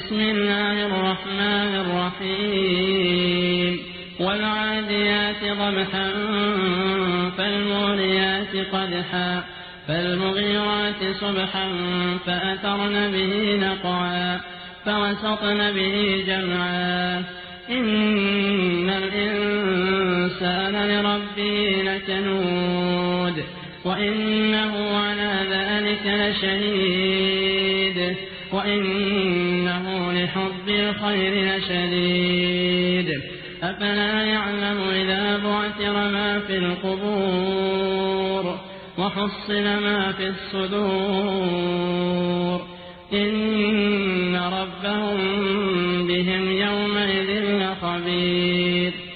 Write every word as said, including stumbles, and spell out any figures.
بسم الله الرحمن الرحيم والعاديات ضبحا فالموريات قدحا فالمغيرات صبحا فأثرن به نقعا فوسطن به جمعا إن الإنسان لربه لكنود وإنه على ذلك لشهيد وإنه لحب الخير لشديد أفلا يعلم إذا بعثر ما في القبور وحصل ما في الصدور إن ربهم بهم يومئذ لخبير